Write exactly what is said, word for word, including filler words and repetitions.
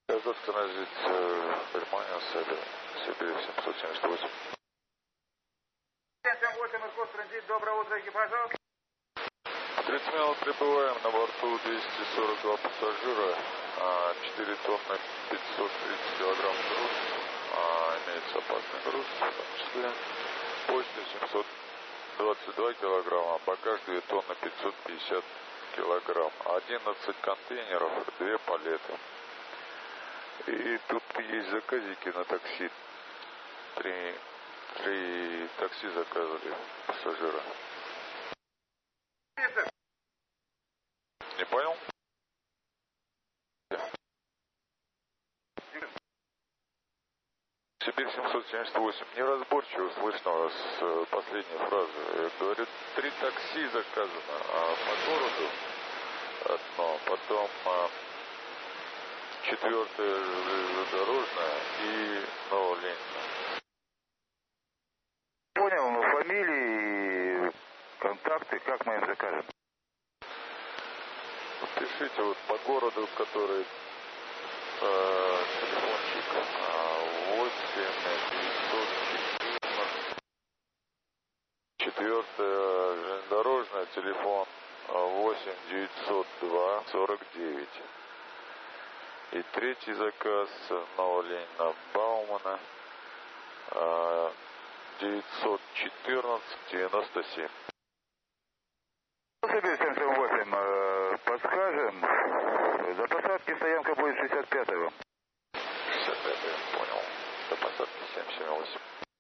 Этот транзит Германия, Сибирь семьсот семьдесят восемь. семь семь восемь, Иркутск, транзит, доброе утро, экипажу. тридцать минут прибываем, на борту двести сорок два пассажира, четыре тонны пятьсот тридцать килограмм груз, имеется опасный груз, в том числе почта семьсот двадцать два килограмма, багаж две тонны пятьсот пятьдесят килограмм, одиннадцать контейнеров, две палеты. И тут есть заказики на такси. Три, три такси заказывали пассажира. Не понял? Сибирь семьсот семьдесят восемь. Неразборчиво слышно с последней фразы. Говорит, три такси заказано а по городу одно, потом а, четвертое железнодорожное и Новоленина. Понял, ну фамилии, контакты, как мы им закажем? Пишите вот по городу, который э, телефончик восемь девятьсот четырнадцать, четвертое железнодорожное, телефон восемь девятьсот два сорок девять. И третий заказ Новоленина Баумана девятьсот четырнадцать девяносто семь. Сибирь семь семь восемь, подскажем, до посадки стоянка будет шестьдесят пятого. шестьдесят пятое, понял. До посадки семь семь восемь.